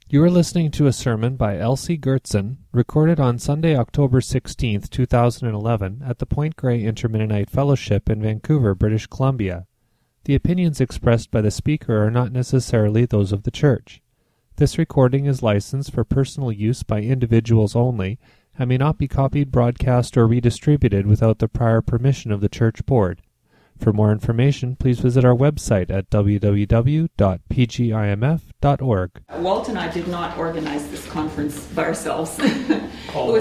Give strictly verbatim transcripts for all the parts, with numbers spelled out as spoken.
You are listening to a sermon by Elsie Gertzen, recorded on Sunday, October sixteenth, two thousand eleven, at the Point Grey Intermennonite Fellowship in Vancouver, British Columbia. The opinions expressed by the speaker are not necessarily those of the church. This recording is licensed for personal use by individuals only and may not be copied, broadcast, or redistributed without the prior permission of the church board. For more information, please visit our website at w w w dot p g i m f dot org. Walt and I did not organize this conference by ourselves. it was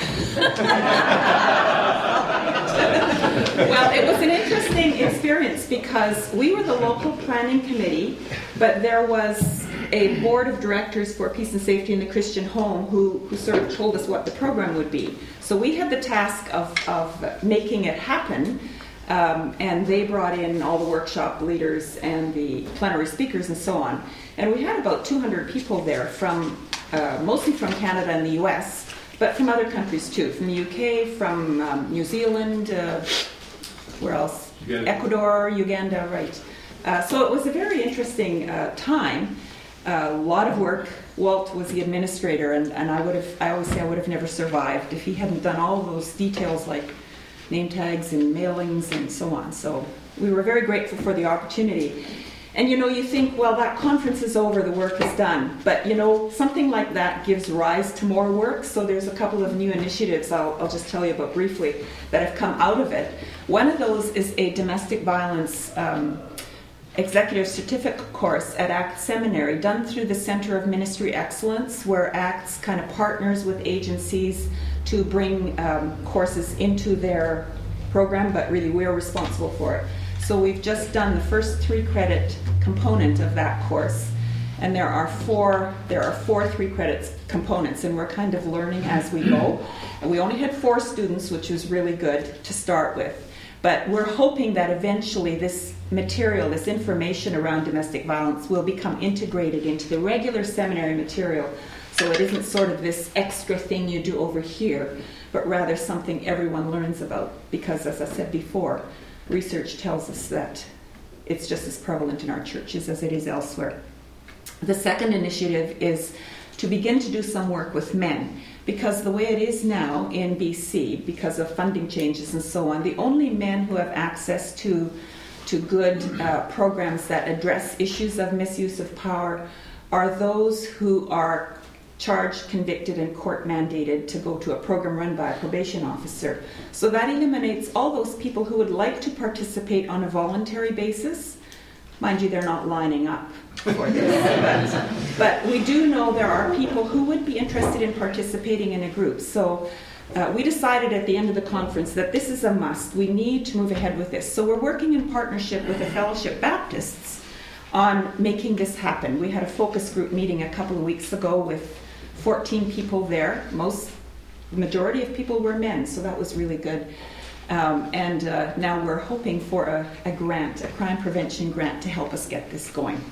well, it was an interesting experience because we were the local planning committee, but there was a board of directors for peace and safety in the Christian home who, who sort of told us what the program would be. So we had the task of, of making it happen. Um, and they brought in all the workshop leaders and the plenary speakers and so on. And we had about two hundred people there, from uh, mostly from Canada and the U S, but from other countries too, from the U K, from um, New Zealand, uh, where else? Uganda. Ecuador, Uganda, right. Uh, so it was a very interesting uh, time, a lot of work. Walt was the administrator, and, and I would have, I always say I would have never survived if he hadn't done all those details like name tags and mailings and so on. So we were very grateful for the opportunity. And you know, you think, well, that conference is over, the work is done. But you know, something like that gives rise to more work. So there's a couple of new initiatives I'll, I'll just tell you about briefly that have come out of it. One of those is a domestic violence um, executive certificate course at ACTS Seminary, done through the Center of Ministry Excellence, where ACTS kind of partners with agencies to bring um, courses into their program, but really we're responsible for it. So we've just done the first three credit component of that course, and there are four there are four three credits components, and we're kind of learning as we go. And we only had four students, which was really good to start with. But we're hoping that eventually this material, this information around domestic violence will become integrated into the regular seminary material. So it isn't sort of this extra thing you do over here, but rather something everyone learns about. Because as I said before, research tells us that it's just as prevalent in our churches as it is elsewhere. The second initiative is to begin to do some work with men. Because the way it is now in B C, because of funding changes and so on, the only men who have access to, to good uh, programs that address issues of misuse of power are those who are charged, convicted, and court mandated to go to a program run by a probation officer. So that eliminates all those people who would like to participate on a voluntary basis. Mind you, they're not lining up for this. but, but we do know there are people who would be interested in participating in a group. So uh, we decided at the end of the conference that this is a must. We need to move ahead with this. So we're working in partnership with the Fellowship Baptists on making this happen. We had a focus group meeting a couple of weeks ago with fourteen people there. Most, majority of people were men, so that was really good. Um, and uh, now we're hoping for a, a grant, a crime prevention grant to help us get this going.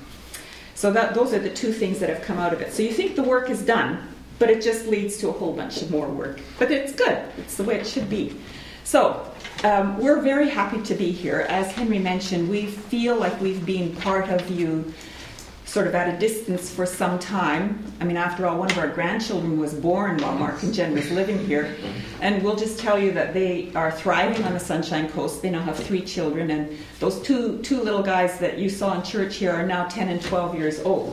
So that those are the two things that have come out of it. So you think the work is done, but it just leads to a whole bunch of more work. But it's good. It's the way it should be. So um, we're very happy to be here. As Henry mentioned, we feel like we've been part of you sort of at a distance for some time. I mean, after all, one of our grandchildren was born while Mark and Jen was living here. And we'll just tell you that they are thriving on the Sunshine Coast. They now have three children, and those two two little guys that you saw in church here are now ten and twelve years old.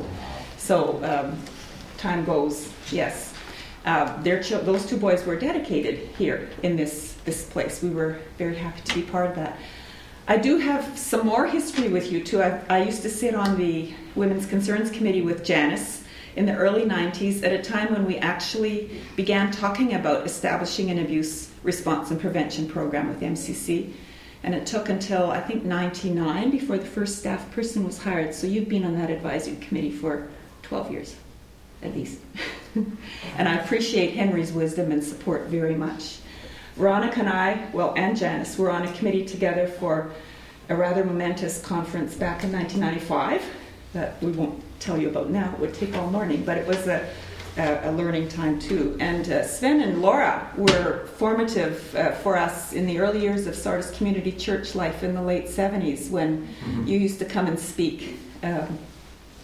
So um, time goes, yes. Uh, their ch- those two boys were dedicated here in this, this place. We were very happy to be part of that. I do have some more history with you, too. I, I used to sit on the Women's Concerns Committee with Janice in the early nineties at a time when we actually began talking about establishing an abuse response and prevention program with M C C. And it took until, I think, ninety-nine before the first staff person was hired. So you've been on that advisory committee for twelve years, at least. And I appreciate Henry's wisdom and support very much. Veronica and I, well, and Janice, were on a committee together for a rather momentous conference back in nineteen ninety-five that we won't tell you about now. It would take all morning, but it was a, a, a learning time too. And uh, Sven and Laura were formative uh, for us in the early years of Sardis Community Church life in the late seventies when mm-hmm. you used to come and speak um,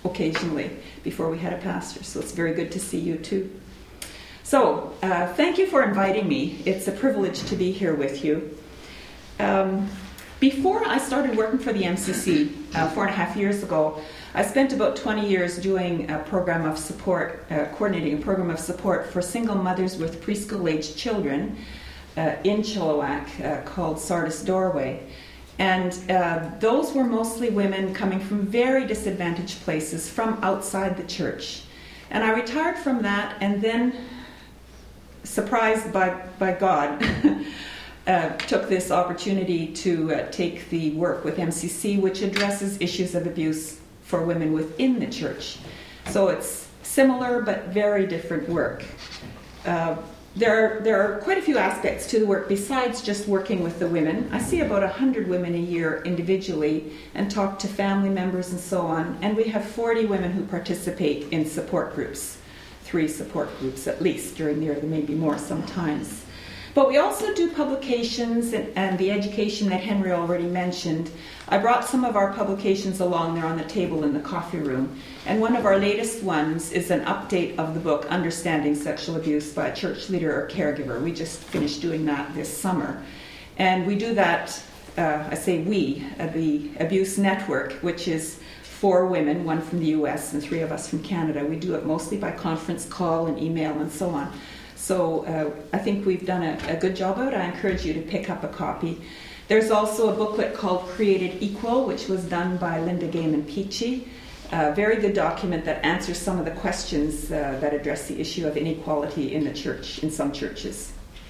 occasionally before we had a pastor. So it's very good to see you too. So uh, thank you for inviting me. It's a privilege to be here with you. Um, before I started working for the M C C uh, four and a half years ago, I spent about twenty years doing a program of support, uh, coordinating a program of support for single mothers with preschool-aged children uh, in Chilliwack uh, called Sardis Doorway. And uh, those were mostly women coming from very disadvantaged places from outside the church. And I retired from that, and then, surprised by, by God, uh, took this opportunity to uh, take the work with M C C, which addresses issues of abuse for women within the church. So it's similar but very different work. Uh, There are, there are quite a few aspects to the work besides just working with the women. I see about one hundred women a year individually and talk to family members and so on. And we have forty women who participate in support groups, three support groups at least during the year. There may be more sometimes. But we also do publications and, and the education that Henry already mentioned. I brought some of our publications along there on the table in the coffee room. And one of our latest ones is an update of the book, Understanding Sexual Abuse by a Church Leader or Caregiver. We just finished doing that this summer. And we do that, uh, I say we, uh, the Abuse Network, which is four women, one from the U S and three of us from Canada. We do it mostly by conference call and email and so on. So uh, I think we've done a, a good job of it. I encourage you to pick up a copy. There's also a booklet called Created Equal, which was done by Linda Gaiman Peachy. A very good document that answers some of the questions uh, that address the issue of inequality in the church, in some churches.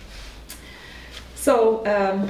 So um,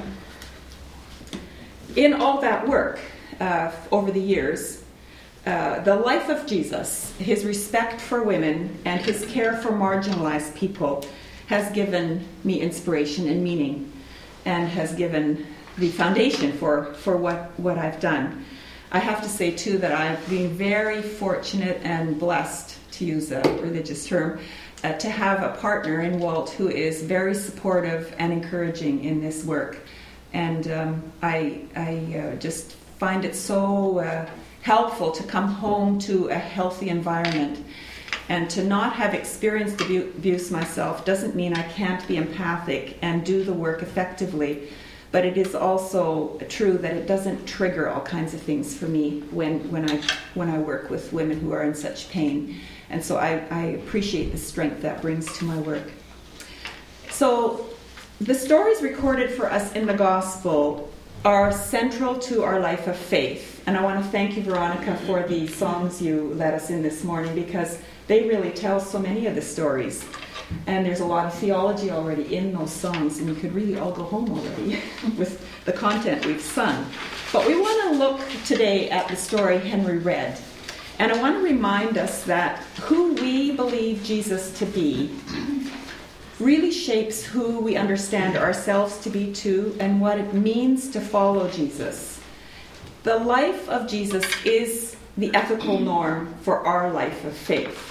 in all that work uh, over the years, uh, the life of Jesus, his respect for women, and his care for marginalized people has given me inspiration and meaning, and has given the foundation for, for what, what I've done. I have to say, too, that I've been very fortunate and blessed, to use a religious term, uh, to have a partner in Walt who is very supportive and encouraging in this work. And um, I, I uh, just find it so uh, helpful to come home to a healthy environment. And to not have experienced abuse myself doesn't mean I can't be empathic and do the work effectively. But it is also true that it doesn't trigger all kinds of things for me when, when I when I work with women who are in such pain. And so I, I appreciate the strength that brings to my work. So the stories recorded for us in the gospel are central to our life of faith. And I want to thank you, Veronica, for the songs you led us in this morning, because they really tell so many of the stories. And there's a lot of theology already in those songs, and you could really all go home already with the content we've sung. But we want to look today at the story Henry read. And I want to remind us that who we believe Jesus to be really shapes who we understand ourselves to be too, and what it means to follow Jesus. The life of Jesus is the ethical norm for our life of faith.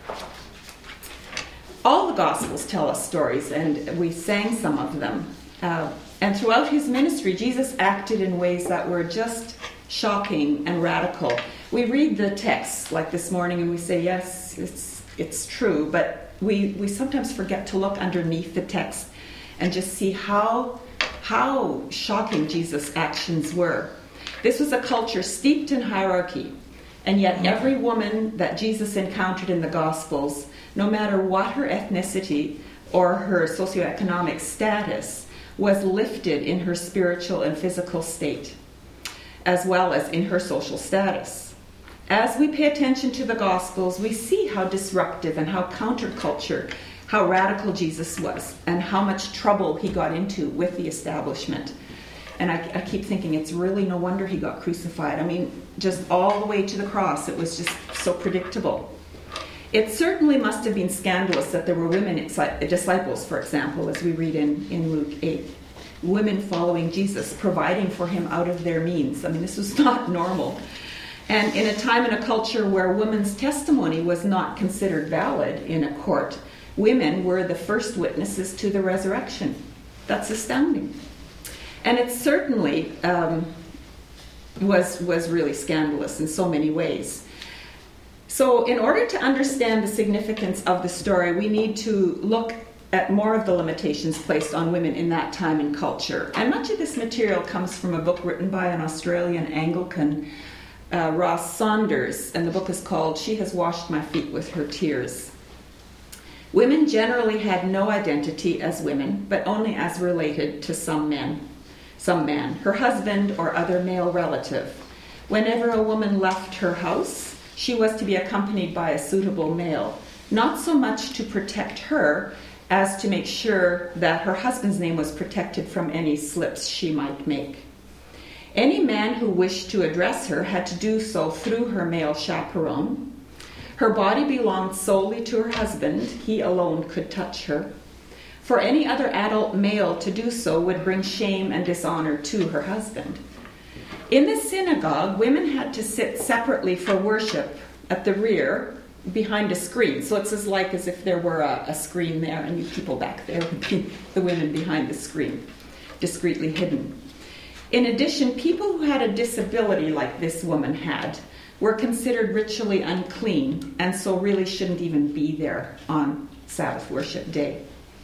All the Gospels tell us stories, and we sang some of them. Uh, and throughout his ministry, Jesus acted in ways that were just shocking and radical. We read the text, like this morning, and we say, yes, it's it's true, but we, we sometimes forget to look underneath the text and just see how, how shocking Jesus' actions were. This was a culture steeped in hierarchy, and yet every woman that Jesus encountered in the Gospels, no matter what her ethnicity or her socioeconomic status, was lifted in her spiritual and physical state, as well as in her social status. As we pay attention to the Gospels, we see how disruptive and how counterculture, how radical Jesus was, and how much trouble he got into with the establishment. And I, I keep thinking it's really no wonder he got crucified. I mean, just all the way to the cross, it was just so predictable. It certainly must have been scandalous that there were women disciples, for example, as we read in, in Luke eight. Women following Jesus, providing for him out of their means. I mean, this was not normal. And in a time and a culture where women's testimony was not considered valid in a court, women were the first witnesses to the resurrection. That's astounding. And it certainly um, was, was really scandalous in so many ways. So in order to understand the significance of the story, we need to look at more of the limitations placed on women in that time and culture. And much of this material comes from a book written by an Australian Anglican, uh, Ross Saunders, and the book is called She Has Washed My Feet with Her Tears. Women generally had no identity as women, but only as related to some men, some man, her husband or other male relative. Whenever a woman left her house, she was to be accompanied by a suitable male, not so much to protect her as to make sure that her husband's name was protected from any slips she might make. Any man who wished to address her had to do so through her male chaperone. Her body belonged solely to her husband. He alone could touch her. For any other adult male to do so would bring shame and dishonor to her husband. In the synagogue, women had to sit separately for worship at the rear behind a screen. So it's as like as if there were a, a screen there and you people back there would be the women behind the screen, discreetly hidden. In addition, people who had a disability like this woman had were considered ritually unclean and so really shouldn't even be there on Sabbath worship day.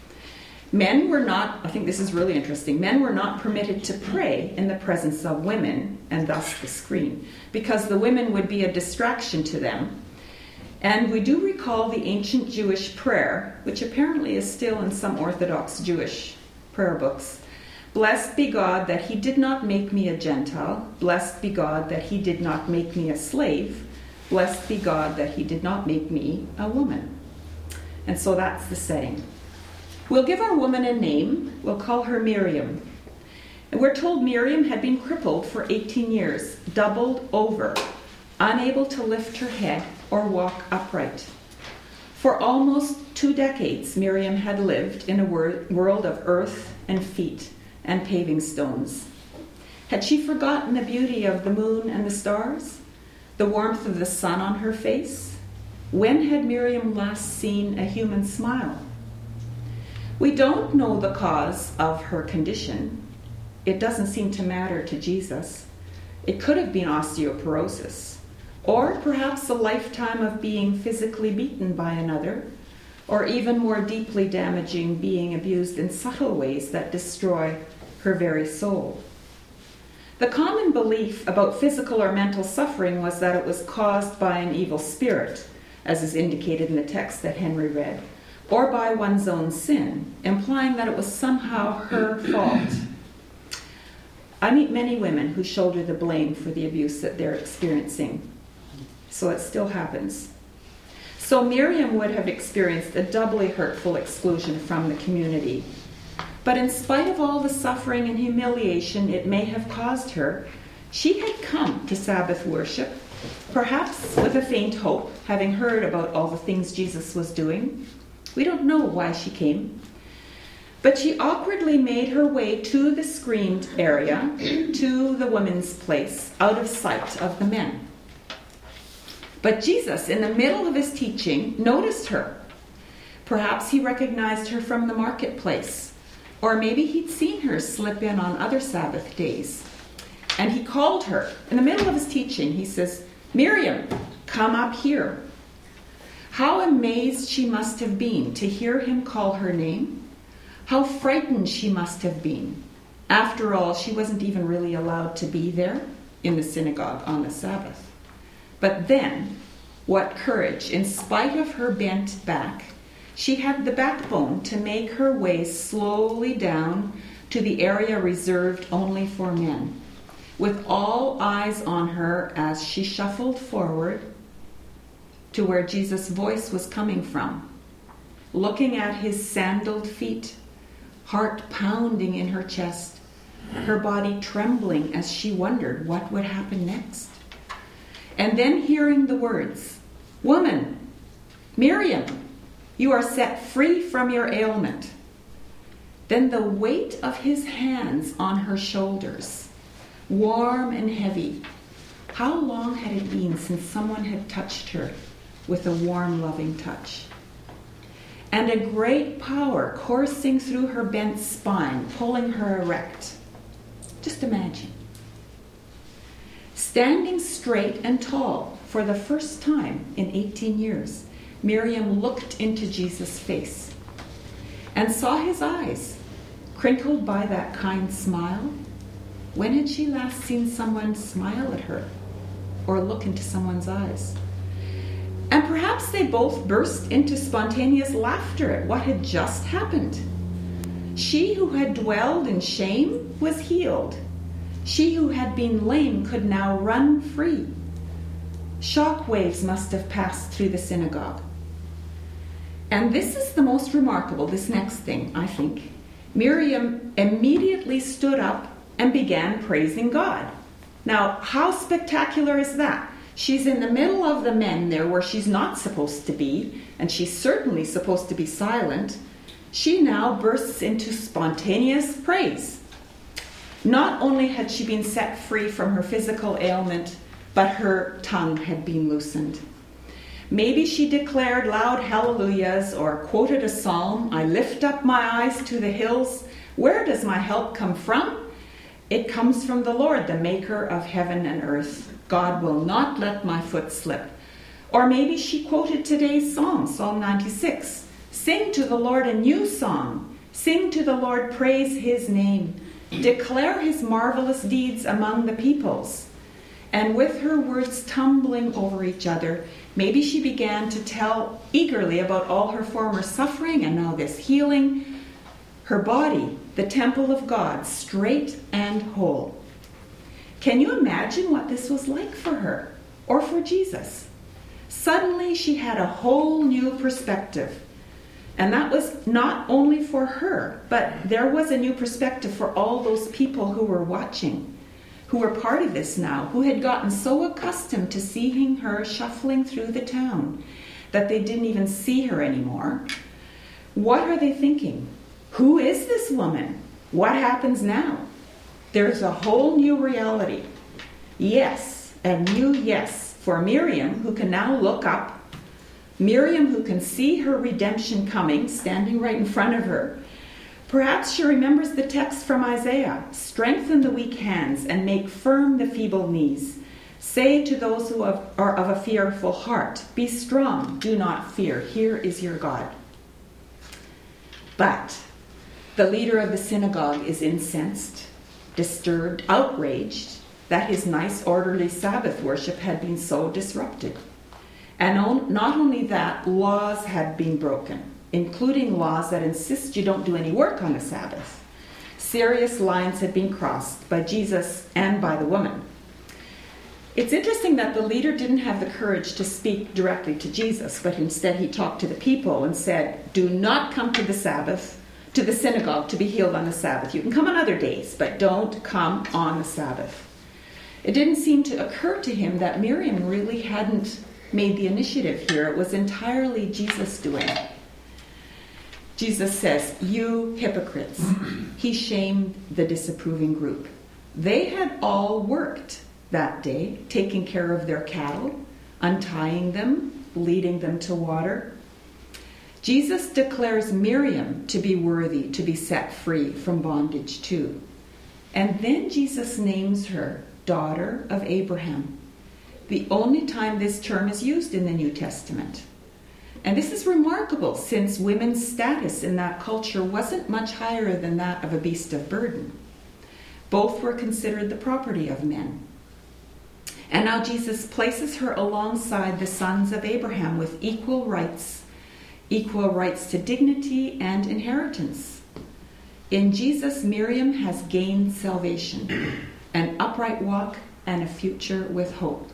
Men were not, I think this is really interesting, men were not permitted to pray in the presence of women, and thus the screen, because the women would be a distraction to them. And we do recall the ancient Jewish prayer, which apparently is still in some Orthodox Jewish prayer books. Blessed be God that he did not make me a Gentile. Blessed be God that he did not make me a slave. Blessed be God that he did not make me a woman. And so that's the setting. We'll give our woman a name. We'll call her Miriam. And we're told Miriam had been crippled for eighteen years, doubled over, unable to lift her head or walk upright. For almost two decades, Miriam had lived in a wor- world of earth and feet and paving stones. Had she forgotten the beauty of the moon and the stars, the warmth of the sun on her face? When had Miriam last seen a human smile? We don't know the cause of her condition. It doesn't seem to matter to Jesus. It could have been osteoporosis, or perhaps a lifetime of being physically beaten by another, or even more deeply damaging, being abused in subtle ways that destroy her very soul. The common belief about physical or mental suffering was that it was caused by an evil spirit, as is indicated in the text that Henry read, or by one's own sin, implying that it was somehow her fault. I meet many women who shoulder the blame for the abuse that they're experiencing. So it still happens. So Miriam would have experienced a doubly hurtful exclusion from the community. But in spite of all the suffering and humiliation it may have caused her, she had come to Sabbath worship, perhaps with a faint hope, having heard about all the things Jesus was doing. We don't know why she came. But she awkwardly made her way to the screened area, to the women's place, out of sight of the men. But Jesus, in the middle of his teaching, noticed her. Perhaps he recognized her from the marketplace, or maybe he'd seen her slip in on other Sabbath days. And he called her. In the middle of his teaching, he says, "Miriam, come up here." How amazed she must have been to hear him call her name. How frightened she must have been. After all, she wasn't even really allowed to be there in the synagogue on the Sabbath. But then, what courage. In spite of her bent back, she had the backbone to make her way slowly down to the area reserved only for men, with all eyes on her as she shuffled forward to where Jesus' voice was coming from, looking at his sandaled feet, heart pounding in her chest, her body trembling as she wondered what would happen next. And then hearing the words, "Woman, Miriam, you are set free from your ailment." Then the weight of his hands on her shoulders, warm and heavy. How long had it been since someone had touched her with a warm, loving touch? And a great power coursing through her bent spine, pulling her erect. Just imagine. Standing straight and tall, for the first time in eighteen years, Miriam looked into Jesus' face and saw his eyes crinkled by that kind smile. When had she last seen someone smile at her or look into someone's eyes? And perhaps they both burst into spontaneous laughter at what had just happened. She who had dwelled in shame was healed. She who had been lame could now run free. Shock waves must have passed through the synagogue. And this is the most remarkable, this next thing, I think. Miriam immediately stood up and began praising God. Now, how spectacular is that? She's in the middle of the men there where she's not supposed to be, and she's certainly supposed to be silent. She now bursts into spontaneous praise. Not only had she been set free from her physical ailment, but her tongue had been loosened. Maybe she declared loud hallelujahs or quoted a psalm, "I lift up my eyes to the hills. Where does my help come from? It comes from the Lord, the maker of heaven and earth. God will not let my foot slip." Or maybe she quoted today's psalm, Psalm ninety-six. "Sing to the Lord a new song. Sing to the Lord, praise his name. Declare his marvelous deeds among the peoples." And with her words tumbling over each other, maybe she began to tell eagerly about all her former suffering and now this healing. Her body, the temple of God, straight and whole. Can you imagine what this was like for her or for Jesus? Suddenly she had a whole new perspective. And that was not only for her, but there was a new perspective for all those people who were watching, who were part of this now, who had gotten so accustomed to seeing her shuffling through the town that they didn't even see her anymore. What are they thinking? Who is this woman? What happens now? There's a whole new reality. Yes, a new yes for Miriam, who can now look up. Miriam, who can see her redemption coming, standing right in front of her. Perhaps she remembers the text from Isaiah, "Strengthen the weak hands and make firm the feeble knees. Say to those who are of a fearful heart, be strong, do not fear. Here is your God." But the leader of the synagogue is incensed, disturbed, outraged that his nice, orderly Sabbath worship had been so disrupted. And on, not only that, laws had been broken, including laws that insist you don't do any work on the Sabbath. Serious lines had been crossed by Jesus and by the woman. It's interesting that the leader didn't have the courage to speak directly to Jesus, but instead he talked to the people and said, "Do not come to the Sabbath, to the synagogue to be healed on the Sabbath. You can come on other days, but don't come on the Sabbath." It didn't seem to occur to him that Miriam really hadn't made the initiative here. It was entirely Jesus doing it. Jesus says, "You hypocrites." He shamed the disapproving group. They had all worked that day, taking care of their cattle, untying them, leading them to water. Jesus declares Miriam to be worthy to be set free from bondage too. And then Jesus names her daughter of Abraham, the only time this term is used in the New Testament. And this is remarkable, since women's status in that culture wasn't much higher than that of a beast of burden. Both were considered the property of men. And now Jesus places her alongside the sons of Abraham with equal rights, equal rights to dignity and inheritance. In Jesus, Miriam has gained salvation, an upright walk, and a future with hope.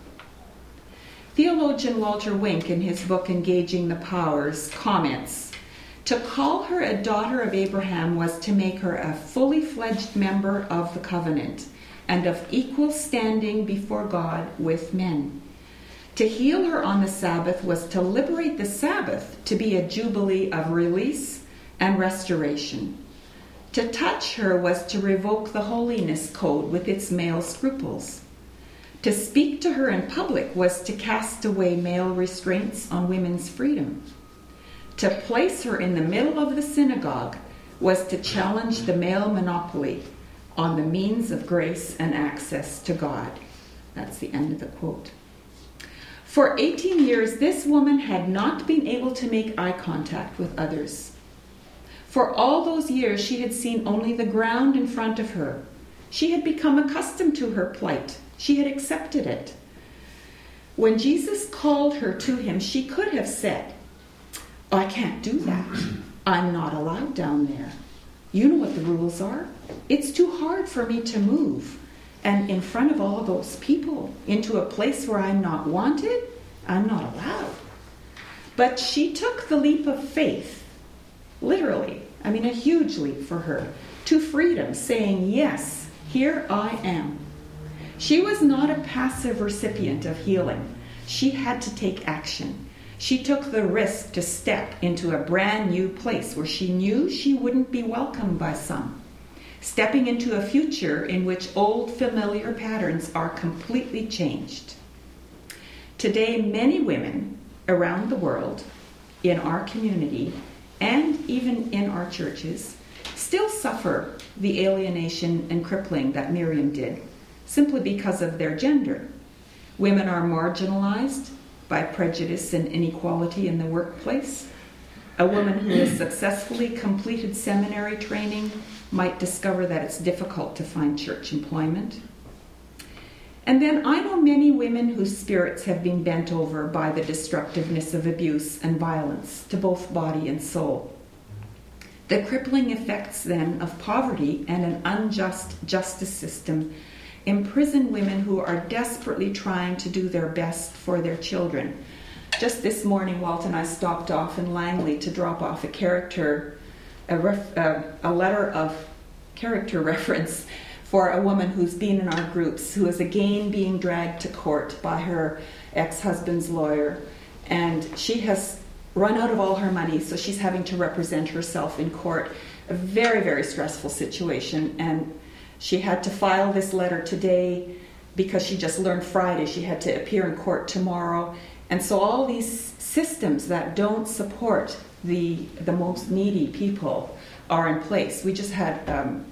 Theologian Walter Wink, in his book Engaging the Powers, comments, "To call her a daughter of Abraham was to make her a fully fledged member of the covenant and of equal standing before God with men. To heal her on the Sabbath was to liberate the Sabbath to be a jubilee of release and restoration. To touch her was to revoke the holiness code with its male scruples. To speak to her in public was to cast away male restraints on women's freedom. To place her in the middle of the synagogue was to challenge the male monopoly on the means of grace and access to God." That's the end of the quote. For eighteen years, this woman had not been able to make eye contact with others. For all those years, she had seen only the ground in front of her. She had become accustomed to her plight. She had accepted it. When Jesus called her to him, she could have said, "Oh, I can't do that. I'm not allowed down there. You know what the rules are. It's too hard for me to move. And in front of all those people, into a place where I'm not wanted, I'm not allowed." But she took the leap of faith, literally, I mean a huge leap for her, to freedom, saying, "Yes, here I am." She was not a passive recipient of healing. She had to take action. She took the risk to step into a brand new place where she knew she wouldn't be welcomed by some, stepping into a future in which old familiar patterns are completely changed. Today, many women around the world, in our community, and even in our churches, still suffer the alienation and crippling that Miriam did, simply because of their gender. Women are marginalized by prejudice and inequality in the workplace. A woman who has successfully completed seminary training might discover that it's difficult to find church employment. And then I know many women whose spirits have been bent over by the destructiveness of abuse and violence to both body and soul. The crippling effects then of poverty and an unjust justice system imprison women who are desperately trying to do their best for their children. Just this morning, Walt and I stopped off in Langley to drop off a character, a, ref, uh, a letter of character reference for a woman who's been in our groups, who is again being dragged to court by her ex-husband's lawyer. And she has run out of all her money, so she's having to represent herself in court. A very, very stressful situation. And she had to file this letter today because she just learned Friday she had to appear in court tomorrow. And so all these systems that don't support the the most needy people are in place. We just had um,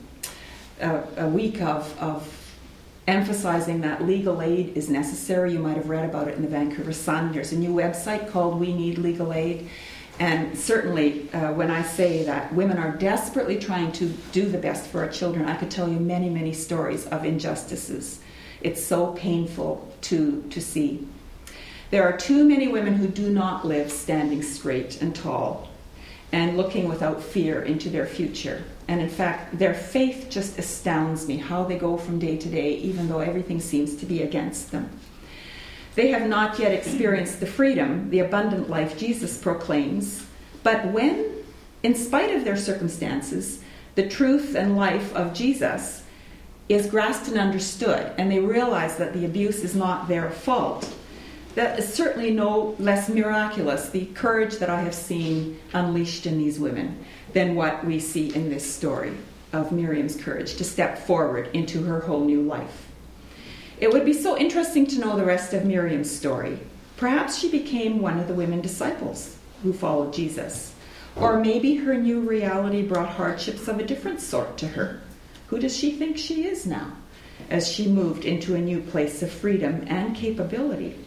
a, a week of, of emphasizing that legal aid is necessary. You might have read about it in the Vancouver Sun. There's a new website called We Need Legal Aid. And certainly uh, when I say that women are desperately trying to do the best for our children, I could tell you many, many stories of injustices. It's so painful to, to see. There are too many women who do not live standing straight and tall and looking without fear into their future. And in fact, their faith just astounds me, how they go from day to day, even though everything seems to be against them. They have not yet experienced the freedom, the abundant life Jesus proclaims. But when, in spite of their circumstances, the truth and life of Jesus is grasped and understood, and they realize that the abuse is not their fault, that is certainly no less miraculous, the courage that I have seen unleashed in these women, than what we see in this story of Miriam's courage to step forward into her whole new life. It would be so interesting to know the rest of Miriam's story. Perhaps she became one of the women disciples who followed Jesus. Or maybe her new reality brought hardships of a different sort to her. Who does she think she is now, as she moved into a new place of freedom and capability?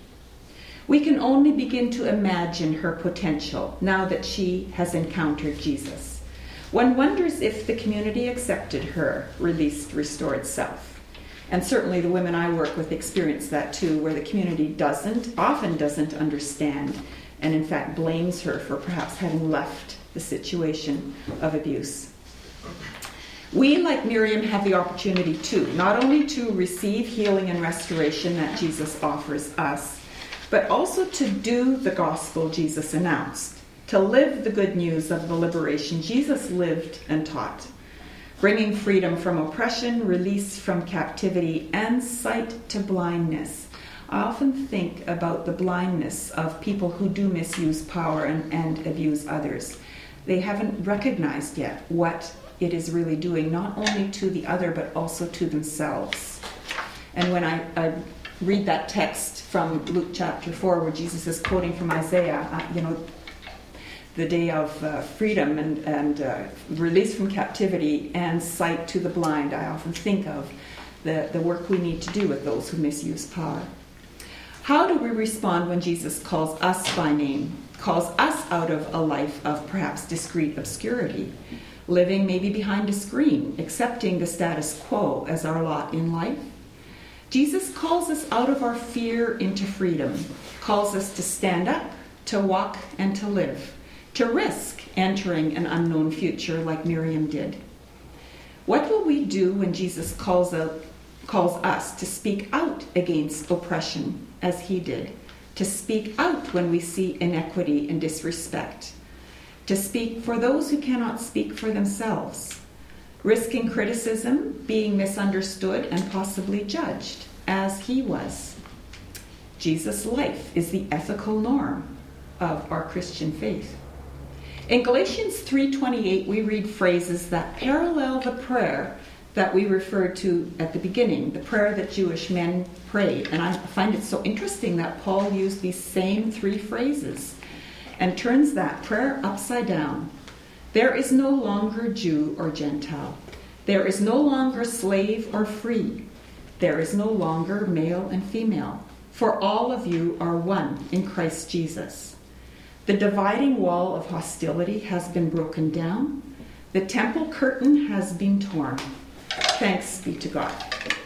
We can only begin to imagine her potential now that she has encountered Jesus. One wonders if the community accepted her released, restored self. And certainly the women I work with experience that too, where the community doesn't, often doesn't understand, and in fact blames her for perhaps having left the situation of abuse. We, like Miriam, have the opportunity too, not only to receive healing and restoration that Jesus offers us, but also to do the gospel Jesus announced, to live the good news of the liberation Jesus lived and taught, bringing freedom from oppression, release from captivity, and sight to blindness. I often think about the blindness of people who do misuse power and, and abuse others. They haven't recognized yet what it is really doing, not only to the other, but also to themselves. And when I, I read that text from Luke chapter four, where Jesus is quoting from Isaiah, I, you know, the day of uh, freedom and, and uh, release from captivity and sight to the blind, I often think of the, the work we need to do with those who misuse power. How do we respond when Jesus calls us by name, calls us out of a life of perhaps discreet obscurity, living maybe behind a screen, accepting the status quo as our lot in life? Jesus calls us out of our fear into freedom, calls us to stand up, to walk, and to live, to risk entering an unknown future like Miriam did. What will we do when Jesus calls out, calls us to speak out against oppression, as he did, to speak out when we see inequity and disrespect, to speak for those who cannot speak for themselves, risking criticism, being misunderstood, and possibly judged, as he was? Jesus' life is the ethical norm of our Christian faith. In Galatians three twenty-eight, we read phrases that parallel the prayer that we referred to at the beginning, the prayer that Jewish men prayed. And I find it so interesting that Paul used these same three phrases and turns that prayer upside down. There is no longer Jew or Gentile. There is no longer slave or free. There is no longer male and female. For all of you are one in Christ Jesus. The dividing wall of hostility has been broken down. The temple curtain has been torn. Thanks be to God.